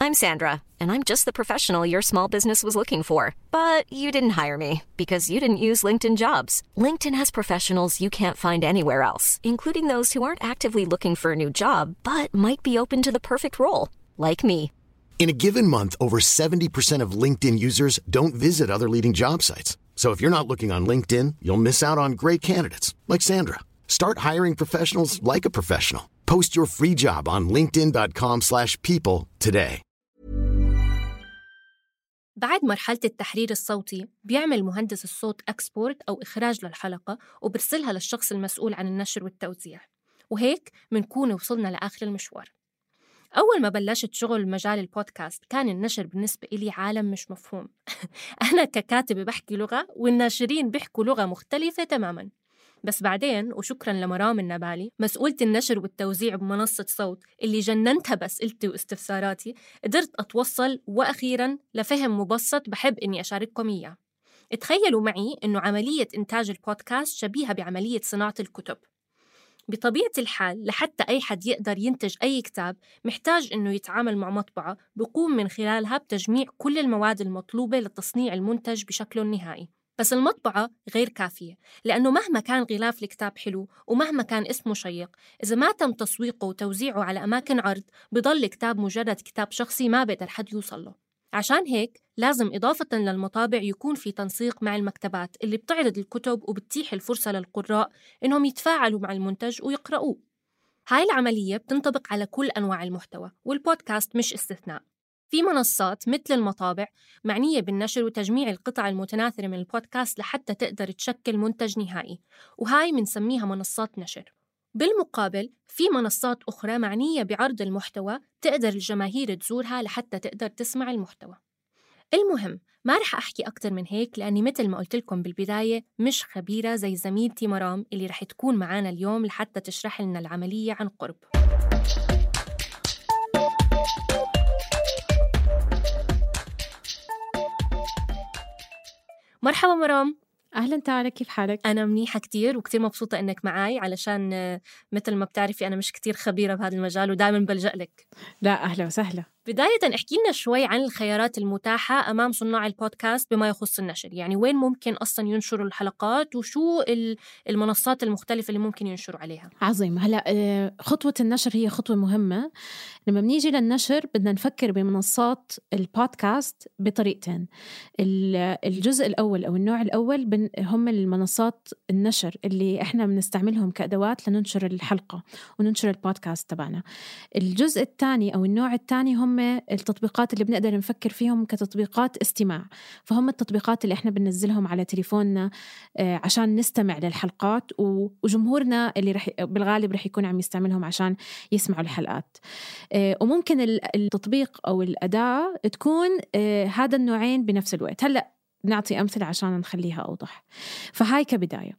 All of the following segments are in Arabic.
I'm Sandra, and I'm just the professional your small business was looking for. But you didn't hire me because you didn't use LinkedIn Jobs. LinkedIn has professionals you can't find anywhere else, including those who aren't actively looking for a new job, but might be open to the perfect role, like me. In a given month, over 70% of LinkedIn users don't visit other leading job sites. So if you're not looking on LinkedIn, you'll miss out on great candidates like Sandra. Start hiring professionals like a professional. Post your free job on linkedin.com/people today. بعد مرحلة التحرير الصوتي بيعمل مهندس الصوت أكسبورت أو إخراج للحلقة وبرسلها للشخص المسؤول عن النشر والتوزيع، وهيك منكون وصلنا لآخر المشوار. أول ما بلشت شغل مجال البودكاست كان النشر بالنسبة إلي عالم مش مفهوم. أنا ككاتبة بحكي لغة والناشرين بيحكوا لغة مختلفة تماماً. بس بعدين وشكراً لمرام النبالي مسؤولة النشر والتوزيع بمنصة صوت اللي جننتها بأسئلتي واستفساراتي، قدرت أتوصل وأخيراً لفهم مبسط بحب إني أشارككم إياه. اتخيلوا معي إنه عملية إنتاج البودكاست شبيهة بعملية صناعة الكتب. بطبيعة الحال لحتى أي حد يقدر ينتج أي كتاب محتاج إنه يتعامل مع مطبعة بقوم من خلالها بتجميع كل المواد المطلوبة لتصنيع المنتج بشكله النهائي. بس المطبعة غير كافية، لأنه مهما كان غلاف الكتاب حلو ومهما كان اسمه شيق، إذا ما تم تسويقه وتوزيعه على أماكن عرض بضل الكتاب مجرد كتاب شخصي ما بقدر حد يوصل له. عشان هيك لازم إضافة للمطابع يكون في تنسيق مع المكتبات اللي بتعرض الكتب وبتتيح الفرصة للقراء إنهم يتفاعلوا مع المنتج ويقرأوه. هاي العملية بتنطبق على كل أنواع المحتوى، والبودكاست مش استثناء. في منصات مثل المطابع معنية بالنشر وتجميع القطع المتناثرة من البودكاست لحتى تقدر تشكل منتج نهائي، وهاي منسميها منصات نشر. بالمقابل في منصات أخرى معنية بعرض المحتوى تقدر الجماهير تزورها لحتى تقدر تسمع المحتوى. المهم ما رح أحكي أكتر من هيك لأني مثل ما قلت لكم بالبداية مش خبيرة زي زميلتي مرام اللي رح تكون معانا اليوم لحتى تشرح لنا العملية عن قرب. مرحبا مرام. أهلاً تارك، كيف حالك؟ أنا منيحة كتير وكتير مبسوطة إنك معاي، علشان مثل ما بتعرفي أنا مش كتير خبيرة بهذا المجال ودائما بلجأ لك. لا، أهلا وسهلا. بداية احكي لنا شوي عن الخيارات المتاحة أمام صناع البودكاست بما يخص النشر، يعني وين ممكن أصلاً ينشروا الحلقات وشو المنصات المختلفة اللي ممكن ينشروا عليها. عظيم. هلأ خطوة النشر هي خطوة مهمة. لما بنيجي للنشر بدنا نفكر بمنصات البودكاست بطريقتين. الجزء الأول أو النوع الأول هم المنصات النشر اللي إحنا بنستعملهم كأدوات لننشر الحلقة وننشر البودكاست تبعنا. الجزء الثاني أو النوع الثاني هم التطبيقات اللي بنقدر نفكر فيهم كتطبيقات استماع. فهم التطبيقات اللي إحنا بننزلهم على تليفوننا عشان نستمع للحلقات، وجمهورنا اللي بالغالب رح يكون عم يستعملهم عشان يسمعوا الحلقات. وممكن التطبيق أو الأداة تكون هذا النوعين بنفس الوقت. هلأ نعطي أمثلة عشان نخليها أوضح. فهاي كبداية.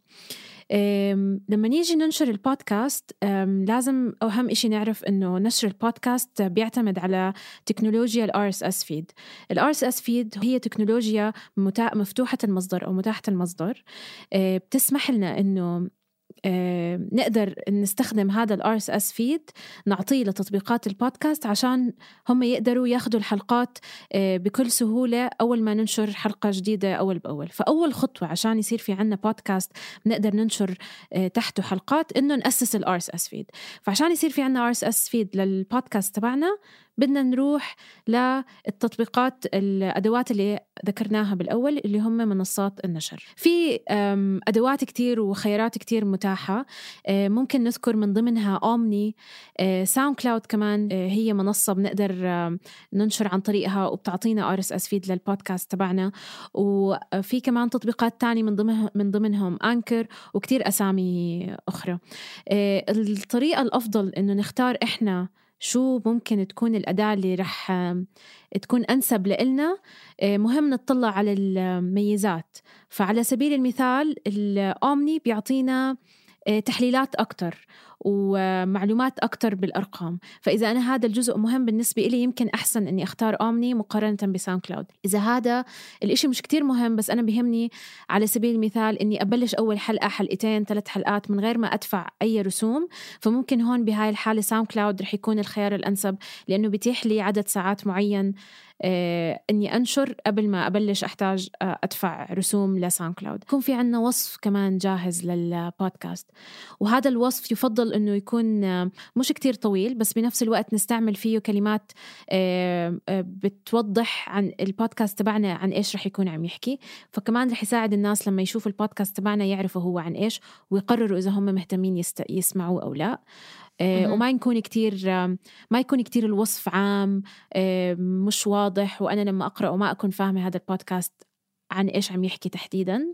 لما نيجي ننشر البودكاست لازم أهم إشي نعرف إنه نشر البودكاست بيعتمد على تكنولوجيا ال RSS feed. ال RSS feed هي تكنولوجيا مفتوحة المصدر أو متاحة المصدر، بتسمح لنا إنه نقدر نستخدم هذا ال RSS feed نعطيه لتطبيقات البودكاست عشان هم يقدروا ياخدوا الحلقات بكل سهولة أول ما ننشر حلقة جديدة أول بأول. فأول خطوة عشان يصير في عنا بودكاست نقدر ننشر تحته حلقات إنه نأسس ال RSS feed. فعشان يصير في عنا RSS feed للبودكاست تبعنا بدنا نروح للتطبيقات الأدوات اللي ذكرناها بالأول اللي هم منصات النشر. في أدوات كتير وخيارات كتير متاحة، ممكن نذكر من ضمنها أومني، ساوند كلاود كمان هي منصة بنقدر ننشر عن طريقها وبتعطينا RSS feed للبودكاست تبعنا. وفي كمان تطبيقات تانية من ضمنهم أنكر وكتير أسامي أخرى. الطريقة الأفضل إنه نختار إحنا شو ممكن تكون الأداة اللي رح تكون أنسب لإلنا. مهم نطلع على الميزات. فعلى سبيل المثال الأومني بيعطينا تحليلات أكتر ومعلومات أكتر بالأرقام. فإذا أنا هذا الجزء مهم بالنسبة إلي يمكن أحسن أني أختار أومني مقارنة بساوند كلاود. إذا هذا الإشي مش كتير مهم بس أنا بيهمني على سبيل المثال أني أبلش أول حلقة 2 3 حلقات من غير ما أدفع أي رسوم، فممكن هون بهاي الحالة ساوند كلاود رح يكون الخيار الأنسب، لأنه بيتيح لي عدد ساعات معين أني أنشر قبل ما أبلش أحتاج أدفع رسوم لساوند كلاود. يكون في عنا وصف كمان جاهز للبودكاست، وهذا الوصف يفضل أنه يكون مش كتير طويل بس بنفس الوقت نستعمل فيه كلمات بتوضح عن البودكاست تبعنا عن إيش رح يكون عم يحكي، فكمان رح يساعد الناس لما يشوفوا البودكاست تبعنا يعرفوا هو عن إيش ويقرروا إذا هم مهتمين يسمعوا أو لا. وما يكون كتير الوصف عام مش واضح، وأنا لما أقرأ وما أكون فاهمة هذا البودكاست عن إيش عم يحكي تحديداً.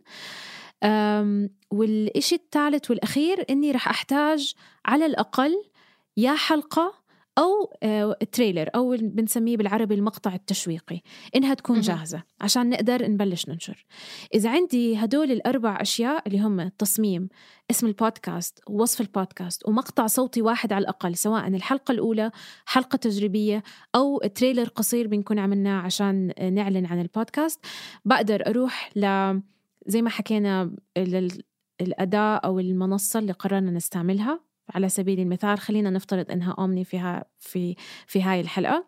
والإشي الثالث والأخير إني رح أحتاج على الأقل يا حلقة أو تريلر أو بنسميه بالعربي المقطع التشويقي إنها تكون جاهزة عشان نقدر نبلش ننشر. إذا عندي هدول الأربع أشياء اللي هم التصميم، اسم البودكاست، ووصف البودكاست، ومقطع صوتي واحد على الأقل، سواء الحلقة الأولى حلقة تجريبية أو تريلر قصير بنكون عملناه عشان نعلن عن البودكاست، بقدر أروح زي ما حكينا الأداة أو المنصة اللي قررنا نستعملها. على سبيل المثال خلينا نفترض إنها أومني في هاي الحلقة،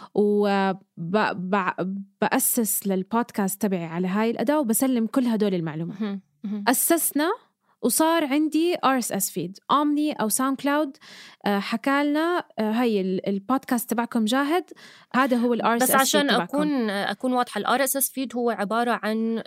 وبأسس للبودكاست تبعي على هاي الأداة وبسلم كل هدول المعلومات. أسسنا وصار عندي RSS feed أومني أو ساوند كلاود حكالنا هاي البودكاست تبعكم جاهد، هذا هو ال RSS بس عشان تبعكم. أكون واضحة، ال RSS feed هو عبارة عن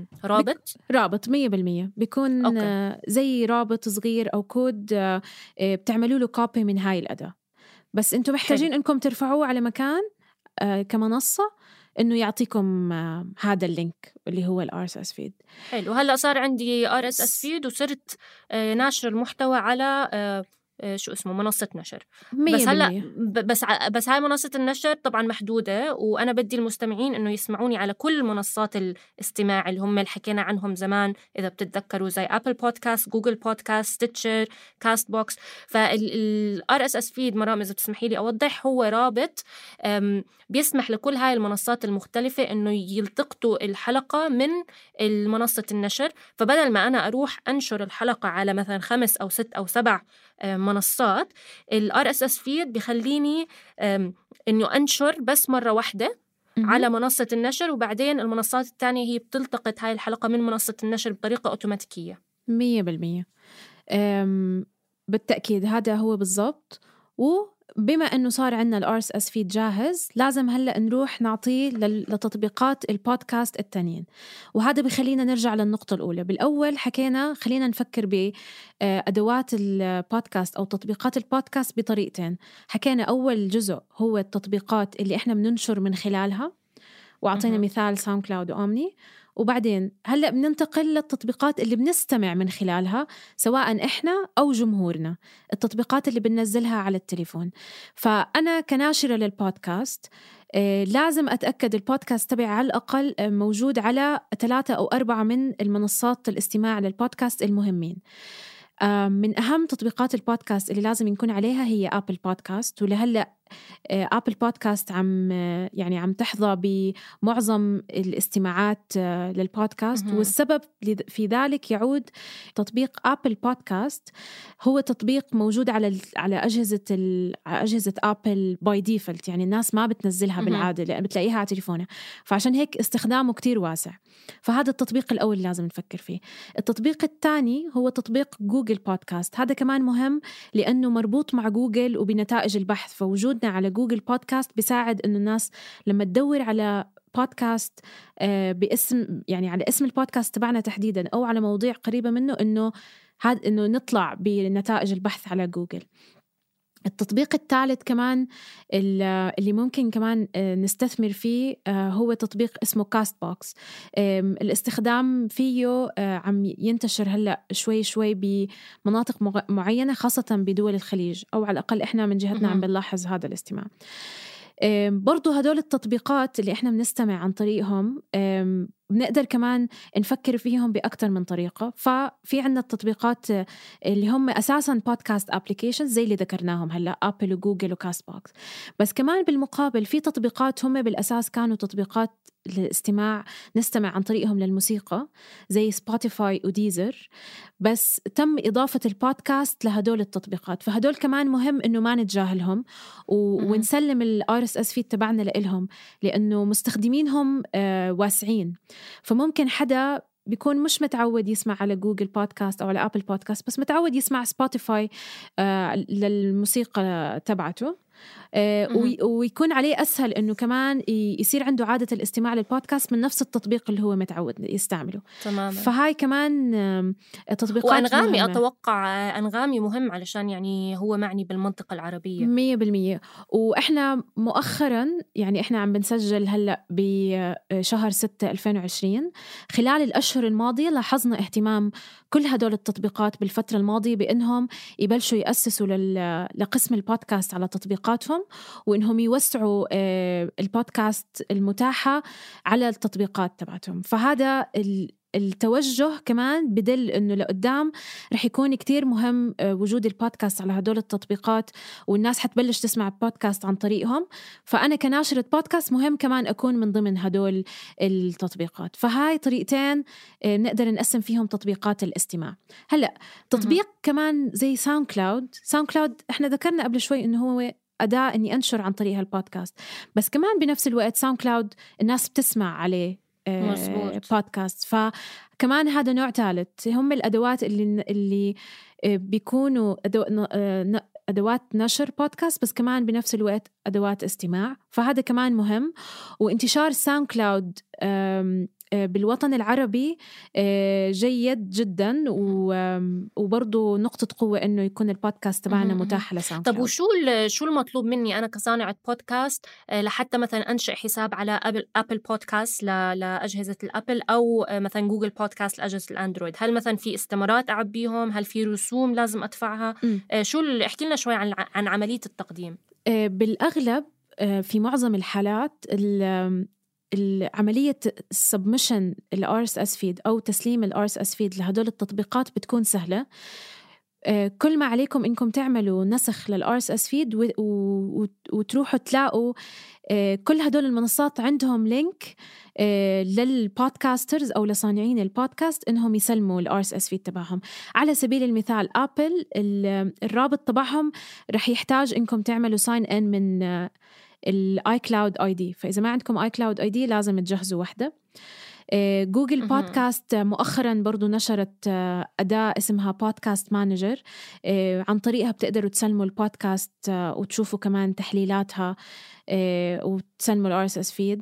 رابط 100% بيكون زي رابط صغير أو كود بتعملوا له كوبي من هاي الأداة، بس أنتم محتاجين إنكم ترفعوه على مكان كمنصة إنه يعطيكم هذا اللينك اللي هو ال RSS feed. حلو، هلأ صار عندي RSS feed وصرت ناشر المحتوى على شو اسمه منصة نشر. بس هلا بس هاي منصة النشر طبعا محدودة، وأنا بدي المستمعين إنه يسمعوني على كل منصات الاستماع اللي هم اللي حكينا عنهم زمان إذا بتتذكروا، زي أبل بودكاست، جوجل بودكاست، ستيتشر، كاست بوكس. فال RSS feed مرام إذا بتسمحي لي أوضح، هو رابط بيسمح لكل هاي المنصات المختلفة إنه يلتقطوا الحلقة من المنصة النشر. فبدل ما أنا أروح أنشر الحلقة على مثلا 5 أو 6 أو 7 منصات، ال RSS feed بيخليني إنه أنشر بس مرة واحدة على منصة النشر، وبعدين المنصات الثانية هي بتلتقط هاي الحلقة من منصة النشر بطريقة أوتوماتيكية. 100% بالتأكيد هذا هو بالضبط. وبما أنه صار عندنا ال RSS feed جاهز، لازم هلأ نروح نعطيه لتطبيقات البودكاست التانيين، وهذا بخلينا نرجع للنقطة الأولى. بالأول حكينا خلينا نفكر بأدوات البودكاست أو تطبيقات البودكاست بطريقتين. حكينا أول جزء هو التطبيقات اللي إحنا بننشر من خلالها، وعطينا مثال ساوند كلاود وأومني. وبعدين هلأ بننتقل للتطبيقات اللي بنستمع من خلالها سواء إحنا أو جمهورنا، التطبيقات اللي بننزلها على التليفون. فأنا كناشرة للبودكاست لازم أتأكد البودكاست تبعي على الأقل موجود على 3 أو 4 من المنصات الاستماع للبودكاست المهمين. من أهم تطبيقات البودكاست اللي لازم نكون عليها هي أبل بودكاست، ولهلأ أبل بودكاست عم تحظى بمعظم الاستماعات للبودكاست. والسبب في ذلك يعود تطبيق أبل بودكاست، هو تطبيق موجود على أجهزة أبل باي ديفولت، يعني الناس ما بتنزلها بالعادة لأن بتلاقيها على تليفونها، فعشان هيك استخدامه كتير واسع. فهذا التطبيق الأول لازم نفكر فيه. التطبيق الثاني هو تطبيق جوجل بودكاست، هذا كمان مهم لأنه مربوط مع جوجل وبنتائج البحث. فوجودنا على جوجل بودكاست بيساعد إنه الناس لما تدور على بودكاست باسم، يعني على اسم البودكاست تبعنا تحديدا أو على مواضيع قريبة منه، إنه نطلع بنتائج البحث على جوجل. التطبيق الثالث كمان اللي ممكن كمان نستثمر فيه هو تطبيق اسمه كاست بوكس. الاستخدام فيه عم ينتشر هلأ شوي شوي بمناطق معينة، خاصة بدول الخليج، أو على الأقل إحنا من جهتنا عم بنلاحظ هذا الاستماع. برضو هدول التطبيقات اللي إحنا بنستمع عن طريقهم بنقدر كمان نفكر فيهم بأكتر من طريقة. ففي عنا التطبيقات اللي هم أساساً بودكاست أبليكيشنز زي اللي ذكرناهم هلأ، أبل وجوجل وكاست بوكس. بس كمان بالمقابل في تطبيقات هم بالأساس كانوا تطبيقات الاستماع، نستمع عن طريقهم للموسيقى زي سبوتيفاي وديزر، بس تم إضافة البودكاست لهدول التطبيقات. فهدول كمان مهم إنه ما نتجاهلهم ونسلم ال RSS feed تبعنا لإلهم، لأنه مستخدمينهم واسعين. فممكن حدا بيكون مش متعود يسمع على جوجل بودكاست أو على أبل بودكاست، بس متعود يسمع سبوتيفاي للموسيقى تبعته، ويكون عليه أسهل إنه كمان يصير عنده عادة الاستماع للبودكاست من نفس التطبيق اللي هو متعود يستعمله. تماما. فهاي كمان تطبيقات وأنغامي مهمة. أتوقع أنغامي مهم علشان يعني هو معني بالمنطقة العربية 100%. وإحنا مؤخراً يعني إحنا عم بنسجل هلأ بشهر 6 2020. خلال الأشهر الماضية لاحظنا اهتمام كل هدول التطبيقات بالفترة الماضية بأنهم يبلشوا يأسسوا لقسم البودكاست على تطبيقاتهم، وإنهم يوسعوا البودكاست المتاحة على التطبيقات تبعتهم. فهذا التوجه كمان بدل إنه لقدام رح يكون كتير مهم وجود البودكاست على هدول التطبيقات، والناس حتبلش تسمع البودكاست عن طريقهم. فأنا كناشرة بودكاست مهم كمان أكون من ضمن هدول التطبيقات. فهاي طريقتين نقدر نقسم فيهم تطبيقات الاستماع. هلأ تطبيق كمان زي ساوند كلاود إحنا ذكرنا قبل شوي إنه هو أداة إني أنشر عن طريقها البودكاست، بس كمان بنفس الوقت ساوند كلاود الناس بتسمع عليه بودكاست. فكمان هذا نوع ثالث، هم الأدوات اللي بيكونوا أدوات نشر بودكاست، بس كمان بنفس الوقت أدوات استماع. فهذا كمان مهم. وانتشار ساوند كلاود بالوطن العربي جيد جدا، وبرضو نقطة قوة إنه يكون البودكاست تبعنا متاح لساوند طب كلاود. وشو المطلوب مني أنا كصانعة بودكاست لحتى مثلا أنشئ حساب على أبل بودكاست لأجهزة الأبل، أو مثلا جوجل بودكاست لأجهزة الأندرويد؟ هل مثلا في استمارات أعبيهم؟ هل في رسوم لازم أدفعها؟ احكي لنا شوي عن عملية التقديم. بالأغلب في معظم الحالات العملية submission RSS feed أو تسليم RSS feed لهدول التطبيقات بتكون سهلة. كل ما عليكم إنكم تعملوا نسخ RSS feed وتروحوا تلاقوا كل هدول المنصات عندهم لينك للبودكاسترز أو لصانعين البودكاست إنهم يسلموا RSS feed تبعهم. على سبيل المثال أبل الرابط تبعهم رح يحتاج إنكم تعملوا sign in من iCloud ID. فإذا ما عندكم iCloud ID لازم تجهزوا واحدة. جوجل بودكاست مؤخراً برضو نشرت أداة اسمها بودكاست مانجر، عن طريقها بتقدروا تسلموا البودكاست وتشوفوا كمان تحليلاتها وتسلموا RSS feed.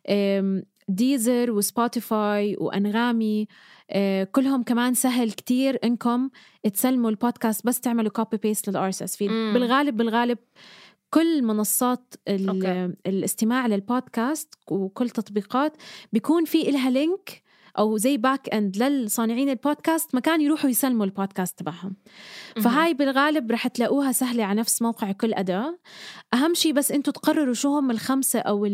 ديزر وسبوتيفاي وأنغامي كلهم كمان سهل كتير إنكم تسلموا البودكاست بس تعملوا copy paste RSS feed. بالغالب كل منصات الاستماع للبودكاست وكل تطبيقات بيكون في إلها لينك أو زي باك أند للصانعين البودكاست مكان يروحوا يسلموا البودكاست تبعهم. فهاي بالغالب رح تلاقوها سهلة على نفس موقع كل أداة. أهم شيء بس أنتوا تقرروا شو هم 5 أو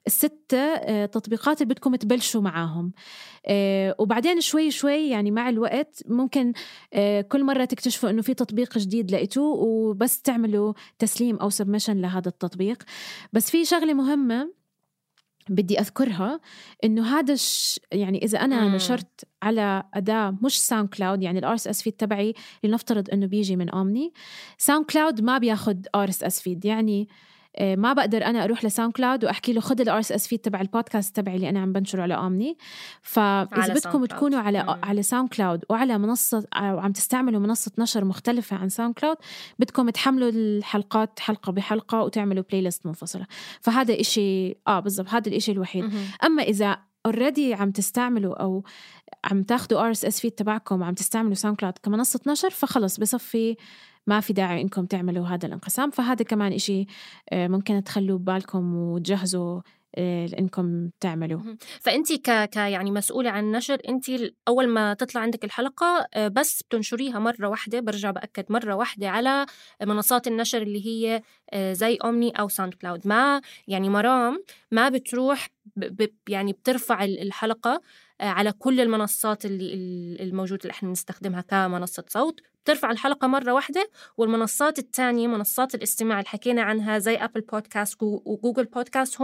6 تطبيقات اللي بدكم تبلشوا معاهم، وبعدين شوي يعني مع الوقت ممكن كل مرة تكتشفوا إنه في تطبيق جديد لقيتوه وبس تعملوا تسليم أو سبمشن لهذا التطبيق. بس في شغلة مهمة بدي أذكرها، إنه هذا يعني إذا أنا نشرت على أداة مش ساوند كلاود، يعني RSS feed تبعي لنفترض إنه بيجي من أومني، ساوند كلاود ما بياخد RSS feed. يعني ما بقدر أنا أروح لساوند كلاود وأحكي له خد RSS feed تبع البودكاست تبعي اللي أنا عم بنشره على أومني. فإذا بدكم تكونوا على ساوند كلاود وعلى منصة أو عم تستعملوا منصة نشر مختلفة عن ساوند كلاود، بدكم تحملوا الحلقات حلقة بحلقة وتعملوا بلاي ليست منفصلة. فهذا إشي بالضبط هذا الإشي الوحيد. أما إذا already عم تستعملوا أو عم تاخدوا RSS feed تبعكم وعم تستعملوا ساوند كلاود كمنصة نشر، فخلص بصفي ما في داعي إنكم تعملوا هذا الانقسام. فهذا كمان إشي ممكن تخلوا بالكم وتجهزوا إنكم تعملوا. فأنتي يعني مسؤولة عن النشر، أنتي أول ما تطلع عندك الحلقة بس بتنشريها مرة واحدة، برجع بأكد مرة واحدة على منصات النشر اللي هي زي أومني أو ساوند كلاود. ما يعني مرام ما بتروح يعني بترفع الحلقة على كل المنصات الموجودة اللي احنا بنستخدمها كمنصة صوت، بترفع الحلقة مرة واحدة. والمنصات التانية منصات الاستماع اللي حكينا عنها زي أبل بودكاست وجوجل بودكاست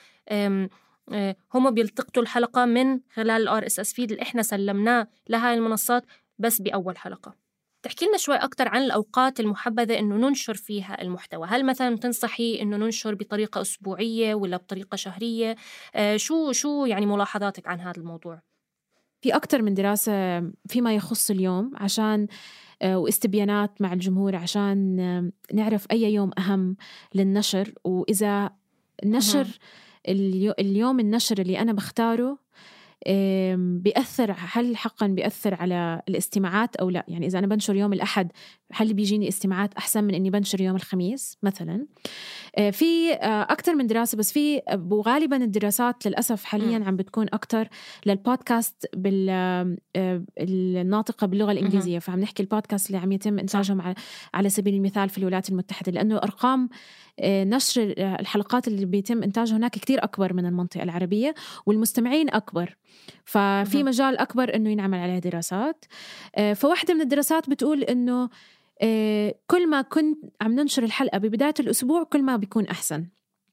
هم بيلتقطوا الحلقة من خلال RSS feed اللي احنا سلمناه لهاي المنصات بس بأول حلقة. تحكي لنا شوي أكتر عن الأوقات المحبذة إنه ننشر فيها المحتوى. هل مثلا تنصحي إنه ننشر بطريقة أسبوعية ولا بطريقة شهرية؟ شو يعني ملاحظاتك عن هذا الموضوع؟ في أكتر من دراسة فيما يخص اليوم عشان واستبيانات مع الجمهور عشان نعرف أي يوم أهم للنشر، وإذا النشر اليوم النشر اللي أنا بختاره بيأثر، هل حقا بيأثر على الاستماعات أو لا. يعني إذا أنا بنشر يوم الأحد هل بيجيني استماعات أحسن من إني بنشر يوم الخميس مثلا؟ في أكتر من دراسة، بس في وغالبا الدراسات للأسف حاليا عم بتكون أكتر للبودكاست بالناطقة باللغة الإنجليزية. فعم نحكي البودكاست اللي عم يتم إنتاجهم على سبيل المثال في الولايات المتحدة، لأنه أرقام نشر الحلقات اللي بيتم إنتاجها هناك كتير أكبر من المنطقة العربية، والمستمعين أكبر، ففي مجال أكبر إنه ينعمل عليها دراسات. فواحدة من الدراسات بتقول إنه كل ما كنت عم ننشر الحلقة ببداية الأسبوع كل ما بيكون أحسن.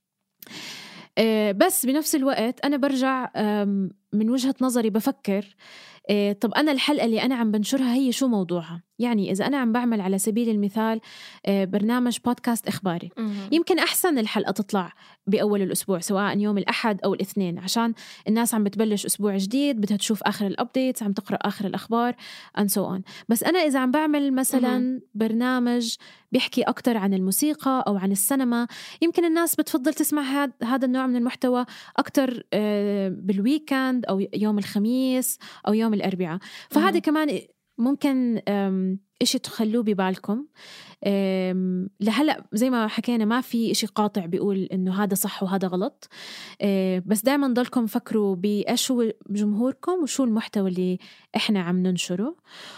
بس بنفس الوقت أنا برجع من وجهة نظري بفكر طب أنا الحلقة اللي أنا عم بنشرها هي شو موضوعها؟ يعني إذا أنا عم بعمل على سبيل المثال برنامج بودكاست إخباري، يمكن أحسن الحلقة تطلع بأول الأسبوع سواء يوم الأحد أو الاثنين، عشان الناس عم بتبلش أسبوع جديد بدها تشوف آخر الأبديتس، عم تقرأ آخر الأخبار and so on. بس أنا إذا عم بعمل مثلا برنامج بيحكي أكتر عن الموسيقى أو عن السينما، يمكن الناس بتفضل تسمع هذا النوع من المحتوى أكتر بالويكند أو يوم الخميس أو يوم الأربعاء. فهذا كمان ممكن إشي تخلوه ببالكم. لهلأ زي ما حكينا ما في إشي قاطع بيقول إنه هذا صح وهذا غلط، بس دايما ضلكم فكروا بإيش هو جمهوركم وشو المحتوى اللي إحنا عم ننشره.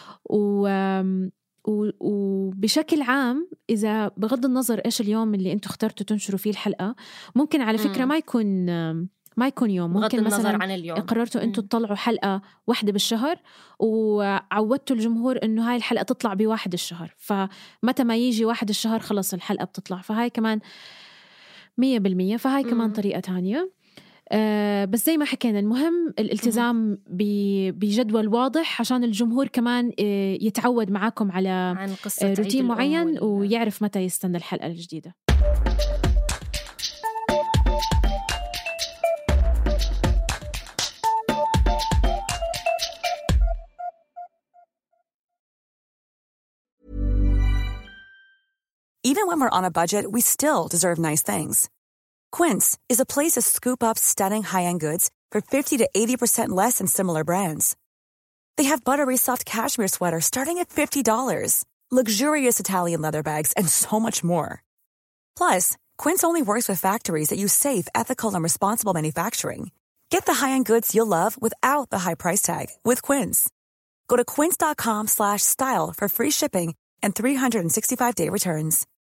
وبشكل عام إذا بغض النظر إيش اليوم اللي أنتوا اخترتوا تنشروا فيه الحلقة، ممكن على فكرة ما يكون يوم، ممكن مثلا قررتوا أنتوا تطلعوا حلقة واحدة بالشهر وعودتوا الجمهور أنه هاي الحلقة تطلع بواحد الشهر، فمتى ما يجي واحد الشهر خلص الحلقة بتطلع. فهاي كمان 100%، فهاي كمان طريقة تانية. بس زي ما حكينا المهم الالتزام بجدول واضح عشان الجمهور كمان يتعود معاكم على روتين معين ويعرف متى يستنى الحلقة الجديدة. Even when we're on a budget, we still deserve nice things. Quince is a place to scoop up stunning high-end goods for 50 to 80% less than similar brands. They have buttery soft cashmere sweaters starting at $50, luxurious Italian leather bags, and so much more. Plus, Quince only works with factories that use safe, ethical, and responsible manufacturing. Get the high-end goods you'll love without the high price tag with Quince. Go to quince.com/style for free shipping and 365-day returns.